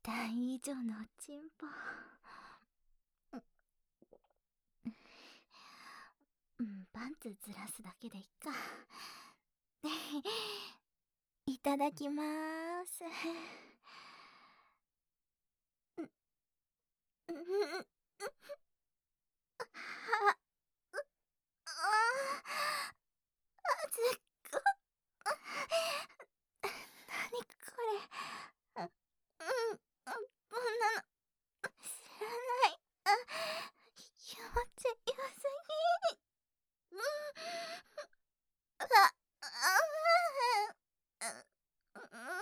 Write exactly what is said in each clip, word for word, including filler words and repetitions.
大以上のチンポ。うん、パンツずらすだけでいっか。いただきまーす。は、ああ、ずっこ。なにこれ。うん、うん、こんなの知らない。あ、気持ちよすぎ。うん、あ、あ、うん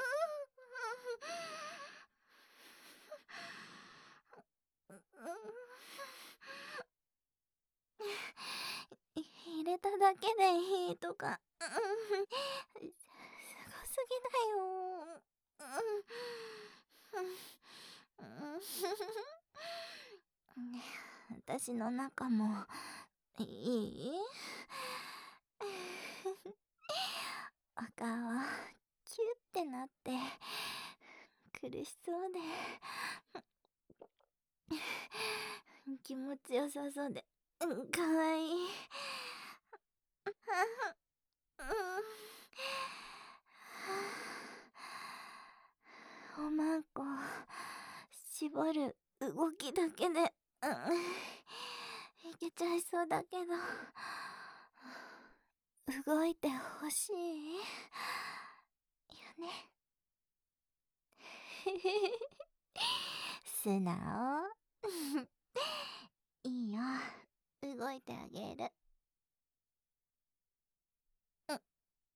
入れただけでいいとか、うん、すごすぎだよ。うん、私の中もいい？お顔キュッてなって苦しそうで気持ちよさそうで、うん、かわいい。おまんこ絞る動きだけで、うん、いけちゃいそうだけど、動いてほしいよね。素直。いいよ、動いてあげる。うん、うん、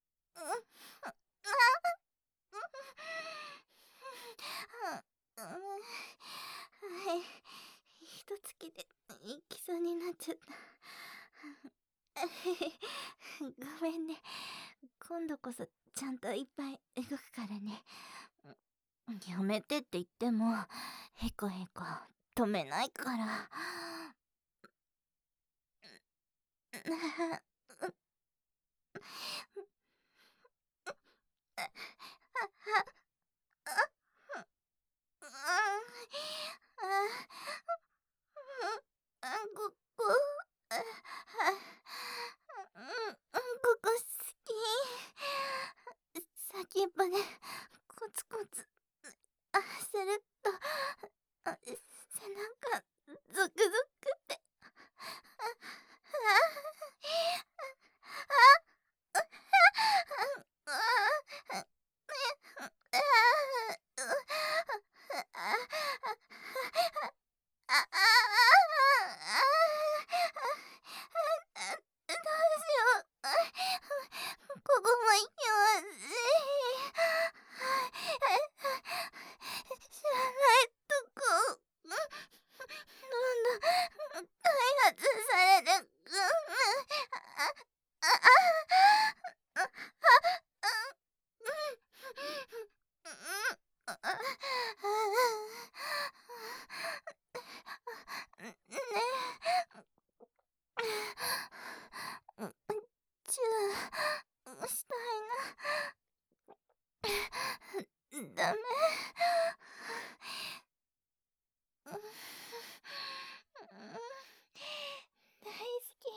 うん、はい、一月で行きそうになっちゃった。ごめんね。今度こそちゃんといっぱい動くからね。やめてって言ってもへこへこ止めないから。ここ、ここ好き。先っぽでコツコツすると背中ゾクゾクって。ここも行きますし。知らないとこ、どんどん開発されてく。ねえ、チューしたいな。ダメ。大好き。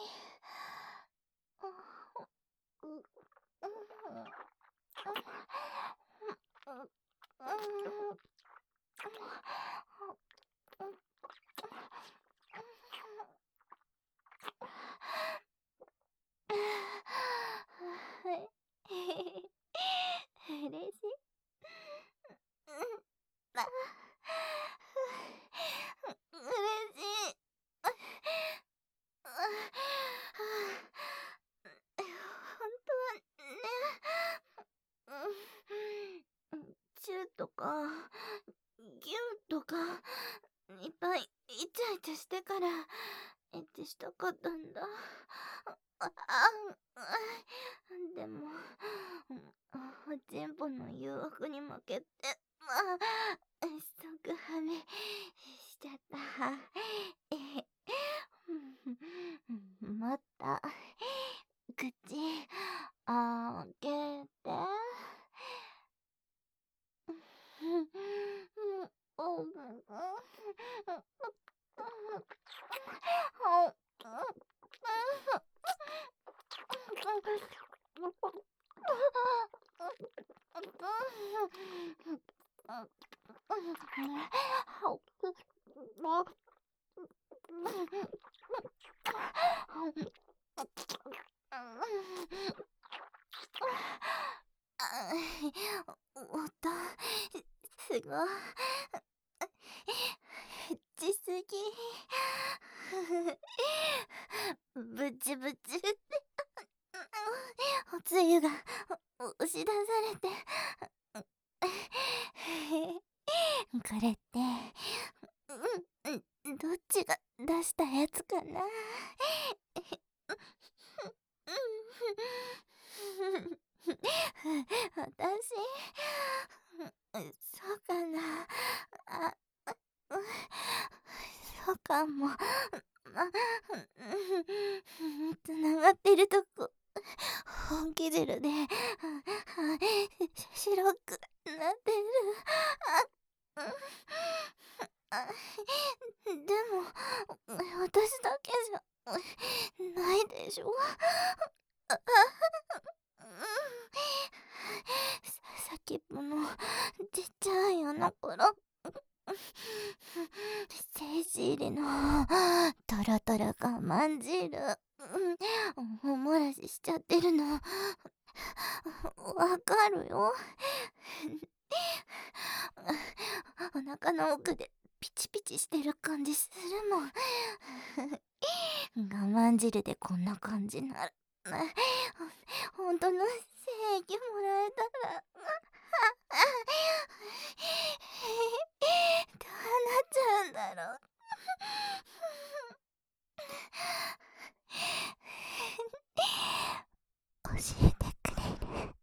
嬉しい。あ、嬉しい。本当はね、チューとかギューとかいっぱいイチャイチャしてからエッチしたかったんだ。ああ、でもおちんぽの誘惑に負けて、まあ即ハメしちゃった。もっと口あげて。お音、すごい。ちすぎ。ぶちぶち。おつゆが押し出されて。これって、うん、どっちが出したやつかな。私、そうかな。あ、そうかも。ま、つながってるとこ、本気汁で、白くなってる。あ、でも、私だけじゃないでしょ。先っぽのちっちゃいあの頃、聖子入りのトロトロ我慢汁、お漏らししちゃってるのわかるよ。お腹の奥でピチピチしてる感じするもん。我慢汁でこんな感じなら、ほんとの精液もらえたら、どうなっちゃうんだろう。教えてくれる？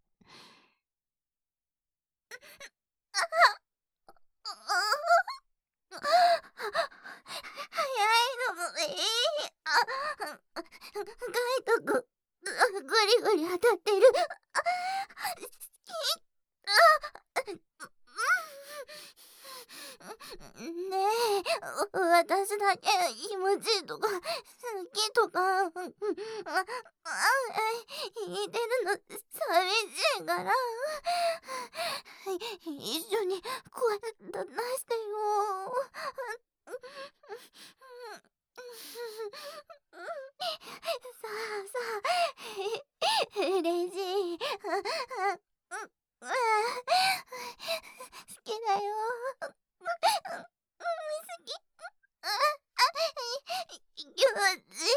早いのもいい。あ、ガイトくグリグリ当たってる。ねえ、私だけ気持ちいいとか好きとか、あ、あ、言ってるの寂しいから、一緒に声出してよ。さあさあ、嬉しい。好きだよ。好き。気持ちいい。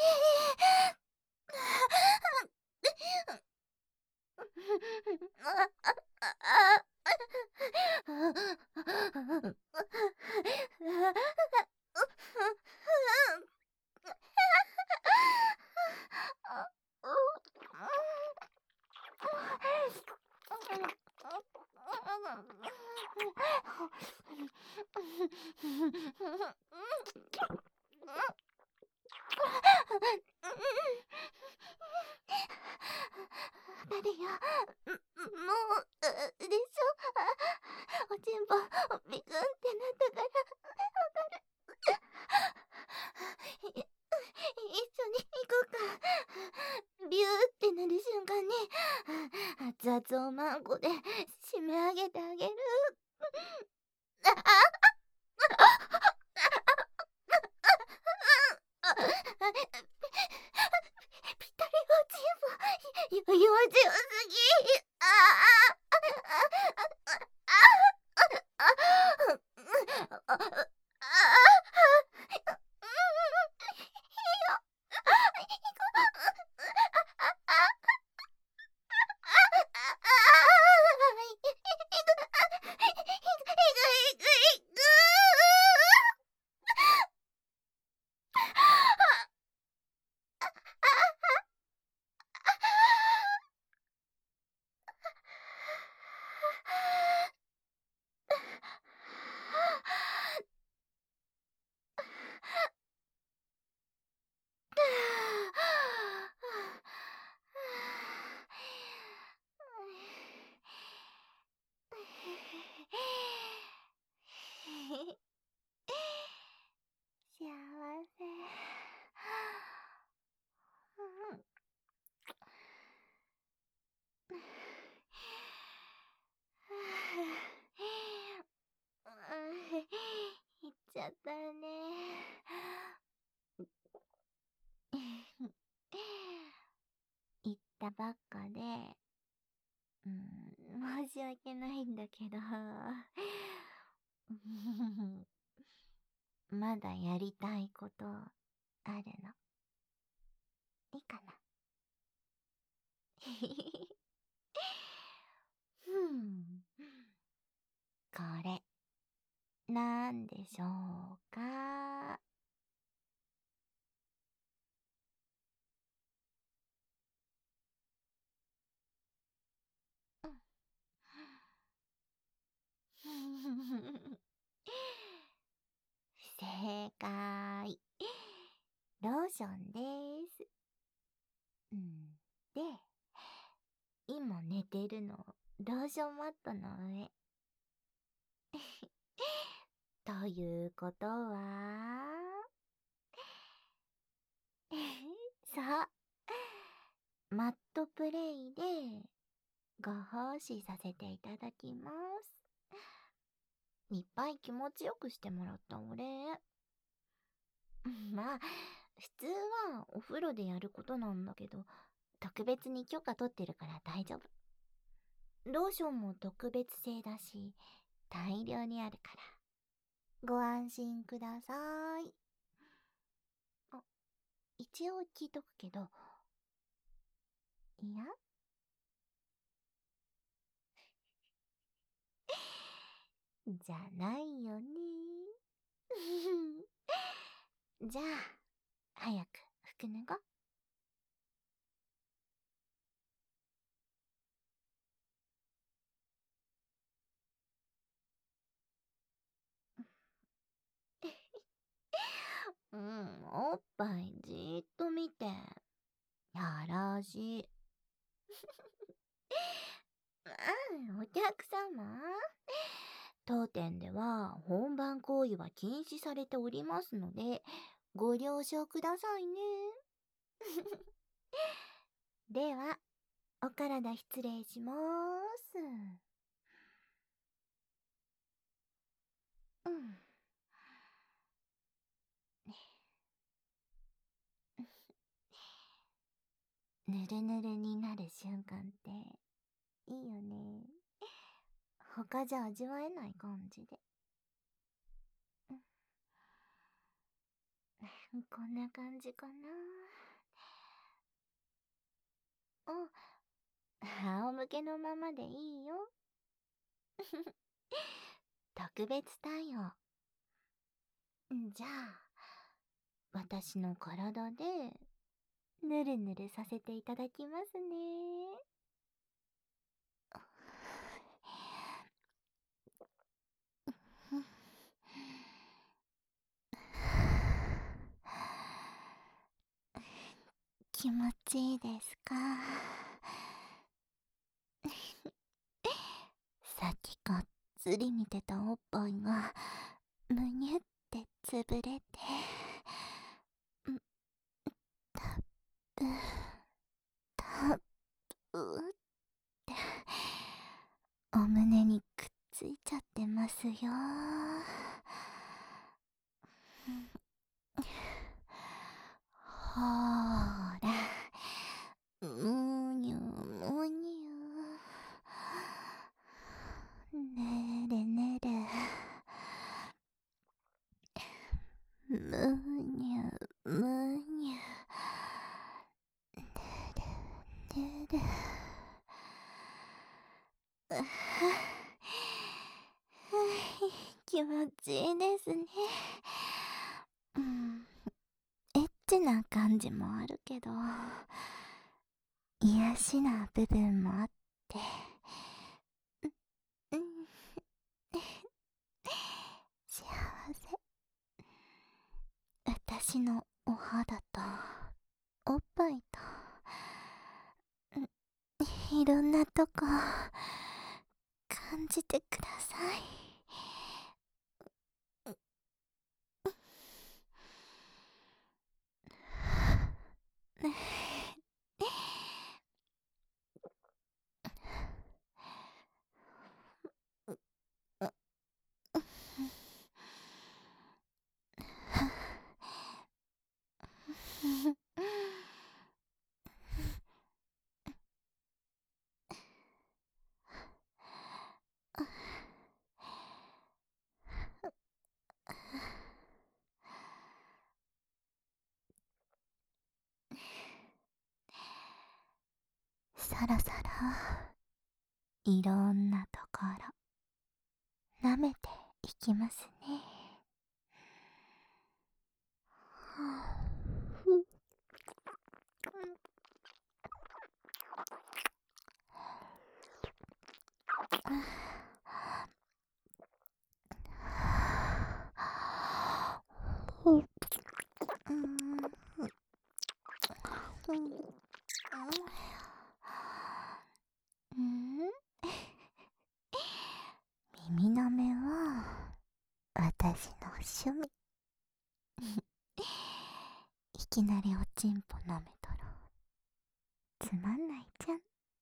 誰よ、もう、でしょ。おちんぽビクンってなったから、わかる。一緒に行こうか。ビューってなる瞬間に熱々おまんこで締め上げてあげる。ああぴったりおちんぽ、よよちよすぎ。ああばっかで、うーん、申し訳ないんだけど、まだやりたいことあるの。いいかな？ふん。これ、なんでしょうか？正解。ローションです。うん。で、今寝てるの、ローションマットの上。ということは、そう、マットプレイでご奉仕させていただきます。いっぱい気持ちよくしてもらったお礼。まあ、普通はお風呂でやることなんだけど、特別に許可取ってるから大丈夫。ローションも特別製だし、大量にあるから。ご安心ください。あ、一応聞いとくけど、いやじゃないよね。じゃあ、早く服脱ごう。うん、おっぱいじーっと見て。やらしい。うん、お客様。当店では本番行為は禁止されておりますので、ご了承くださいね。では、お体失礼します。うん。ぬるぬるになる瞬間っていいよね。他じゃ味わえない感じで。うん、こんな感じかな。あ、仰向けのままでいいよ。特別対応。じゃあ、私の体でぬるぬるさせていただきますね。気持ちいいですか？さっきがっつり見てたおっぱいがむにゅってつぶれて、たぶたぶってお胸にくっついちゃってますよ。ほーら、むにゅむにゅ。ねるねる。むにゅむにゅ。ねるねる。うは気持ちいいですね。うん、エッチな感じもあるけど、癒しな部分もあって、うん、幸せ。私のお肌とおっぱいと、いろんなとこ感じてください。 そろそろいろんなところ舐めていきますね。耳の目は私の趣味。いきなりおちんぽ舐めたらつまんないじゃん。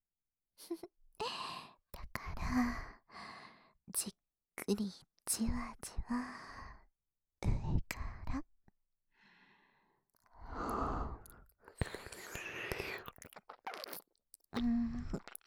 だからじっくりじわじわ上からうんうん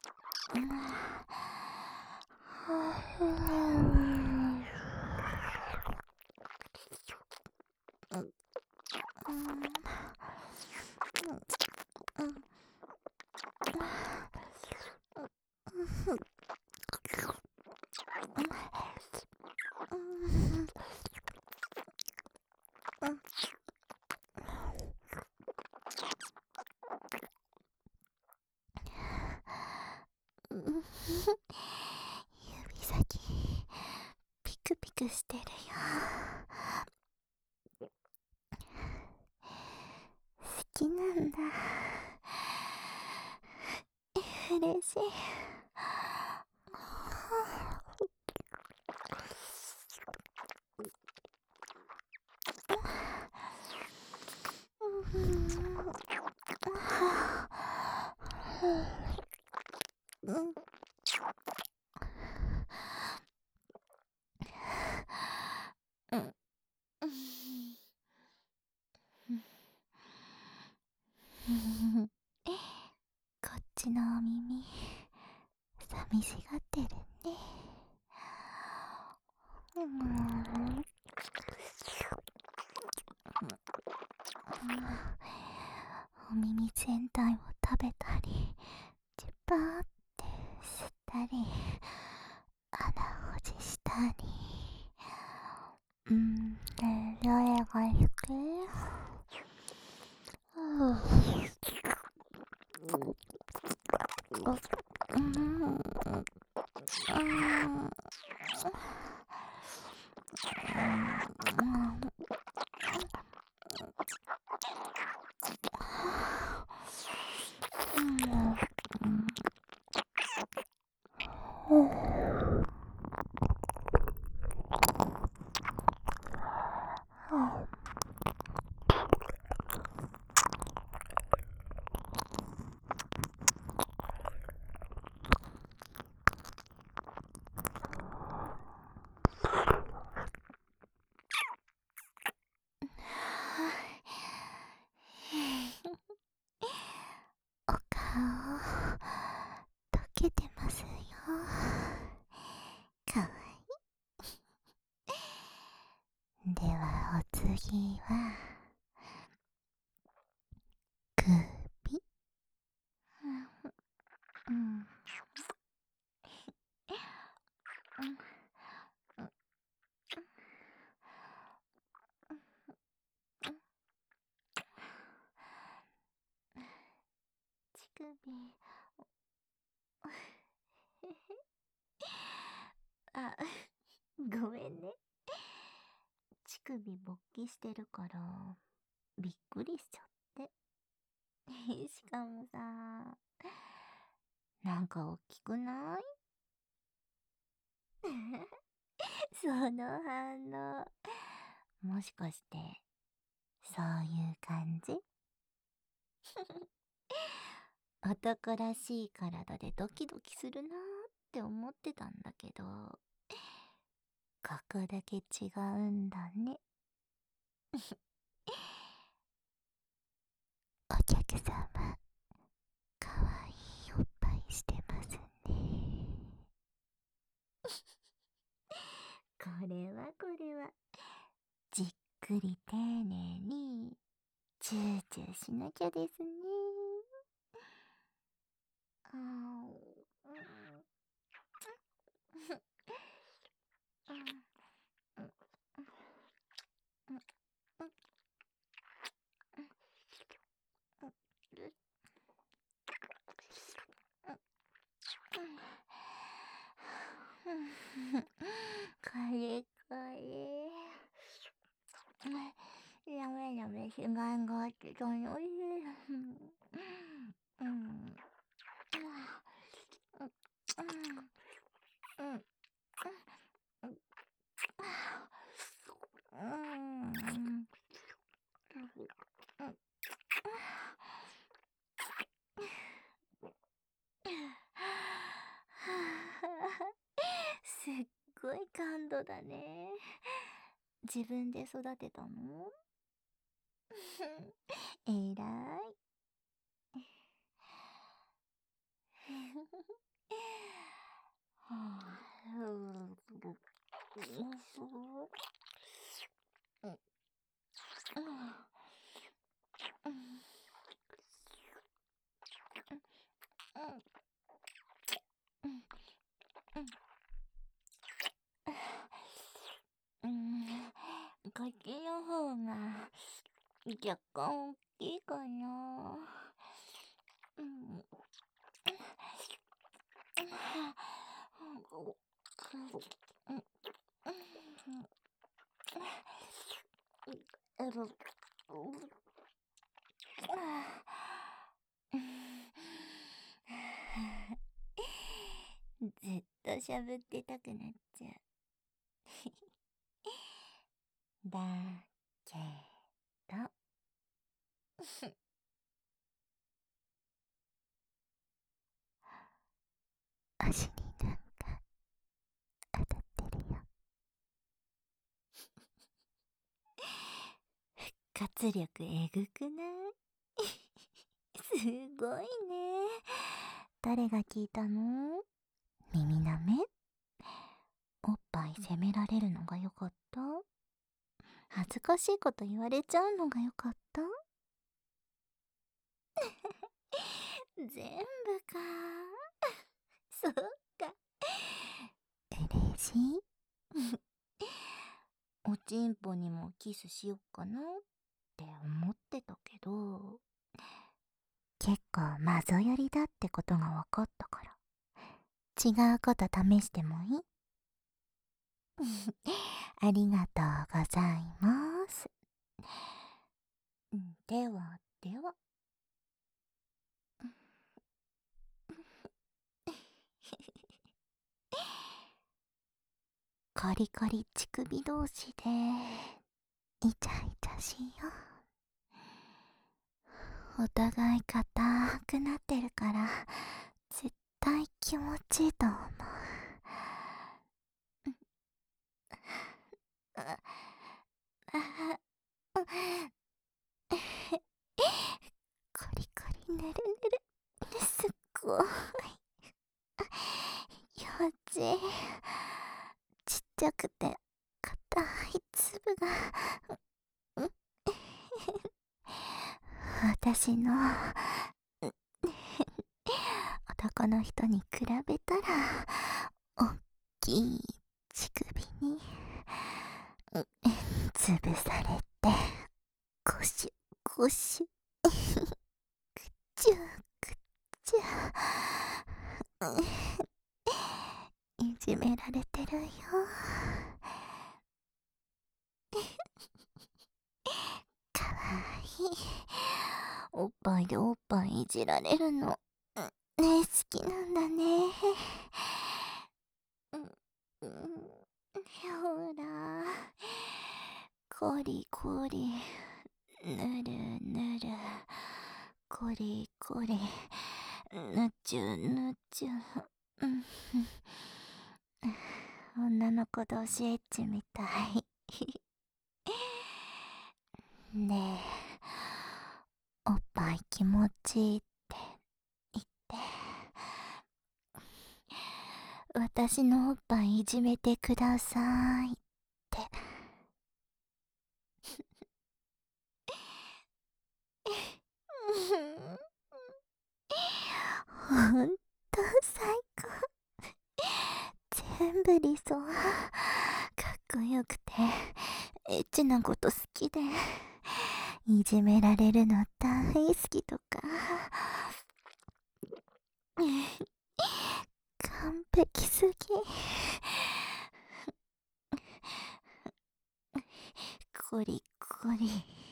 指先ピクピクしてるよ。好きなんだ。嬉しい。うんうんこっちのお耳寂しがってるね。うんお耳全体を食べたりチュパーって吸ったり穴ほじしたり、うんでどれが好き？うんお顔溶けてますよ。かわいい。ではお次は首。うん乳首あ、ごめんね。乳首勃起してるからびっくりしちゃって。しかもさ、なんか大きくない？その反応、もしかしてそういう感じ？男らしい体でドキドキするなーって思ってたんだけど、ここだけ違うんだね。お客様、かわいいおっぱいしてますね。これはこれは、じっくり丁寧にチューチューしなきゃですね。 ラメラメしがいがあって楽しい。うん。うん。うん。うん。うん。すっごい感動だね。自分で育てたの？えらい。うん、こっちの方が若干大きいかな。うん。ずっと喋ってたくなっちゃう。だけど足になんか当たってるよ。活力えぐくない？すごいね。誰が聞いたの？耳なめ？おっぱい責められるのがよかった？恥ずかしいこと言われちゃうのがよかった？全部か。そっか。嬉しい。おちんぽにもキスしよっかなって思ってたけど、結構マゾ寄りだってことが分かったから、違うこと試してもいい？ありがとうございます。ではでは。カリカリ乳首同士でイチャイチャしよう。お互い硬くなってるから絶対気持ちいいと思う。カリカリぬるぬる、すっごい幼稚。ちっちゃくて硬い粒が私の男の人に比べたらおっきい乳首に潰されてゴシュゴシュくっちゅくっちゅいじめられてるよ。かわいい。おっぱいでおっぱいいじられるのね、好きなんだね。うん、うん、ほら、コリコリ、ぬるぬる、コリコリ、ぬちゅぬちゅ、うん、女の子同士エッチみたい。ねえ、おっぱい気持ちいいって言って、私のおっぱいいじめてくださいって。ほんと最高。全部理想。かっこよくてエッチなこと好きで、いじめられるの大好きとか、完璧すぎ。コリコリ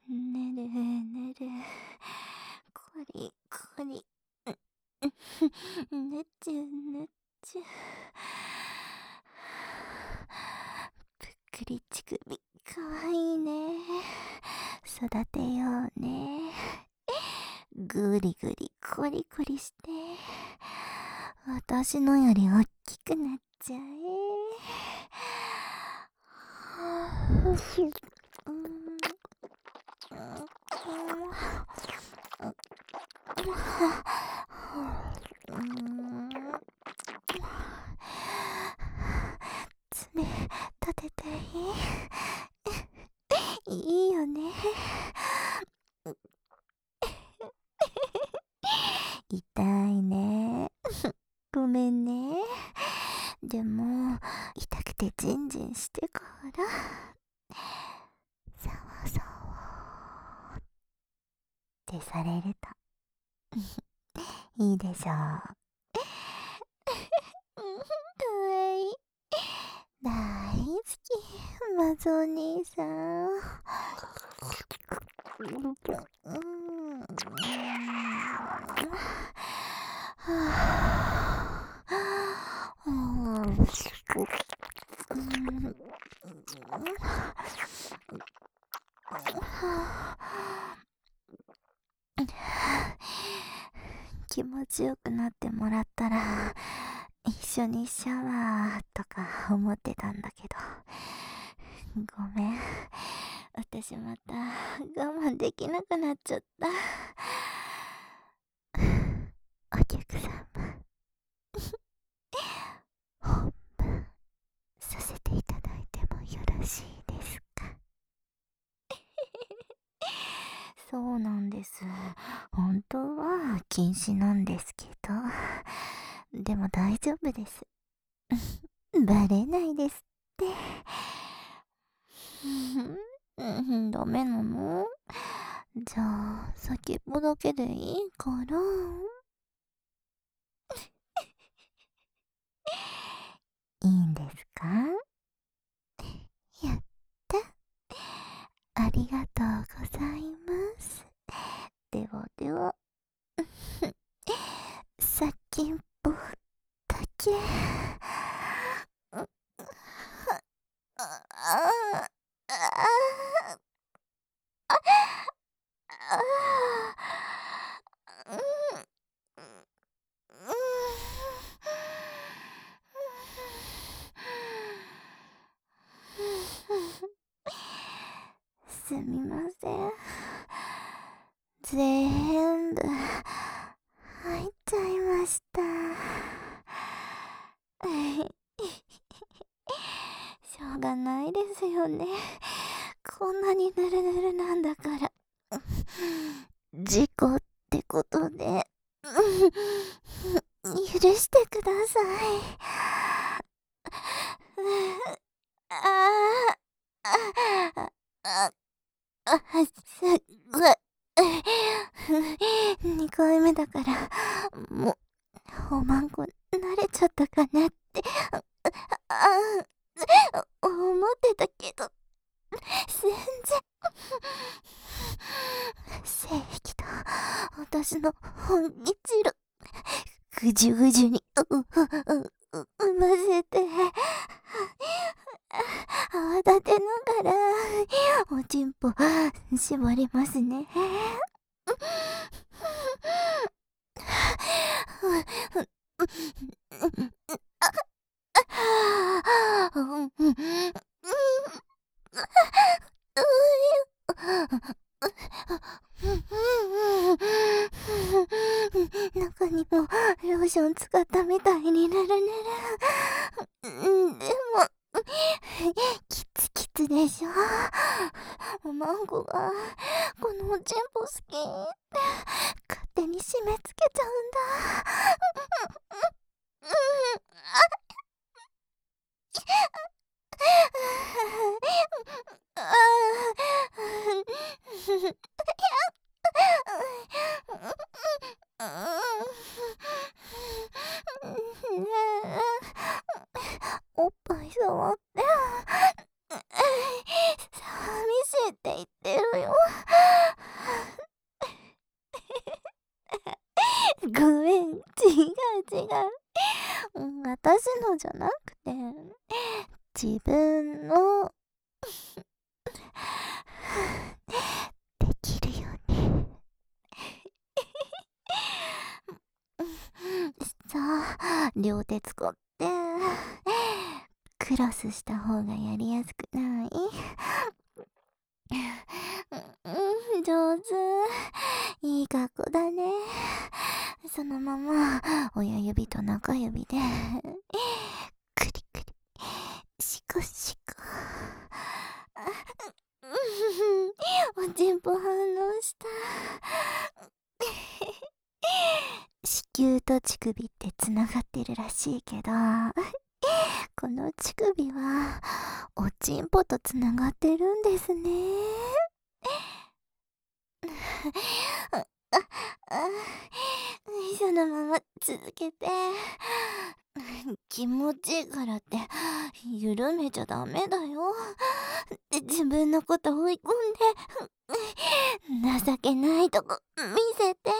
寝る寝る、こりこり、ぬちゅぬちゅ、ぷっくり乳首かわいいね。育てようね。ぐりぐりこりこりして、私のよりおっきくなっちゃえ。爪立てていいいいよね。痛いね。ごめんね。でも痛くてジンジンしてからサワサワってされるといいでしょう。かわいい。大好き、マゾお兄さん。気持ちよくなってもらったら一緒にシャワーとか思ってたんだけど、ごめん、私また我慢できなくなっちゃった。お客様、本番させていただいてもよろしいですか？そうなんです。本当は禁止なんですけど、でも大丈夫です。バレないですって。ダメなの？じゃあ先っぽだけでいいから。いいんですか？やった。ありがとうございます。ではでは、先っぽだけ。あああすみません。全部入っちゃいました。しょうがないですよね。こんなにヌルヌルなんだから。事故ってことで許してください。あああああすっごい。にかいめだからもうおまんこ慣れちゃったかなってああ思ってたけど全然性癖と私の本気汁ぐじゅぐじゅにうううううませて泡立てながらおちんぽ絞りますね。中にもローション使ったみたいになるねる。でもキツキツでしょ。おまんこがこのおちんぽ好きって勝手に締め付けちゃうんだ。おっぱい触って寂しいって言ってるよ。 違う。うん、私のじゃなくて、自分のできるように。さあ、両手使ってクロスした方がやりやすくない？うん、上手。いい格好だね。そのまま親指と中指でクリクリシコシコ。おちんぽ反応した。子宮と乳首ってつながってるらしいけど、この乳首はおちんぽとつながってるんですね。ああ、そのまま続けて。気持ちいいからって緩めちゃダメだよ。自分のこと追い込んで情けないとこ見せて。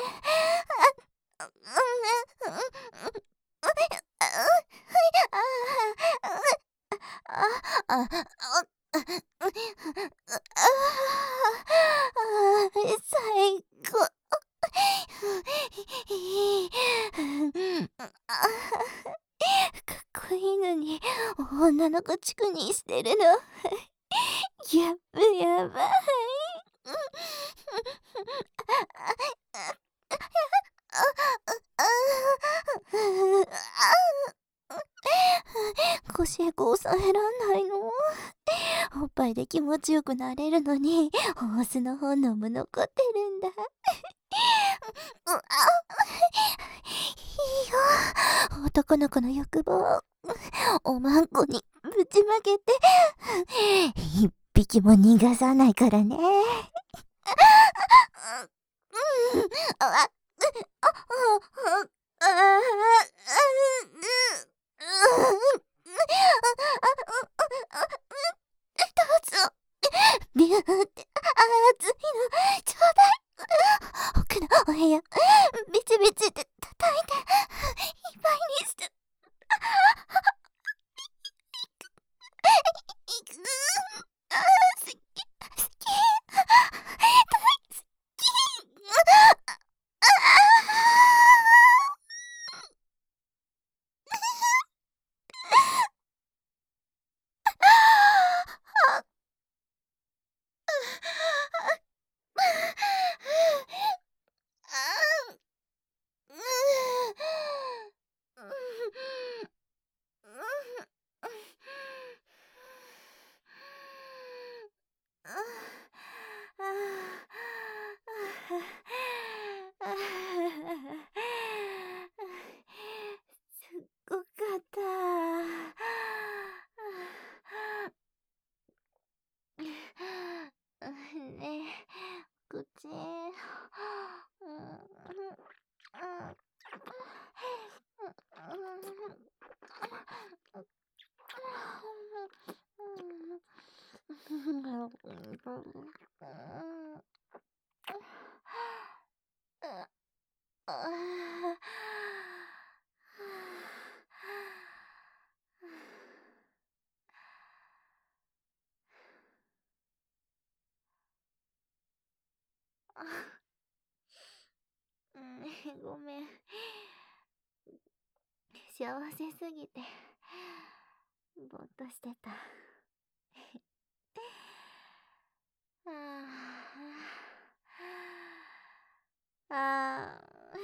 最高。かっこいいのに女の子チクにしてるの。やっばやばい。腰へこ抑えらんないの？おっぱいで気持ちよくなれるのにホースの方のむ残ってるんだ。うあいいよ、男の子の欲望おまんこにぶちまけて一匹も逃がさないからね。どうぞ。ビューって熱いのちょうだい。奥のお部屋ビチビチって叩いていっぱいにして。いくあー好き好き大好き。すっごかった。ねえ、口。ごめん。幸せすぎてぼーっとしてた。あああ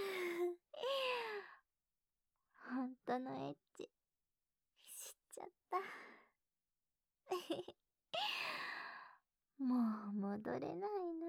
ほんとのエッチ知っちゃった。もう戻れないの。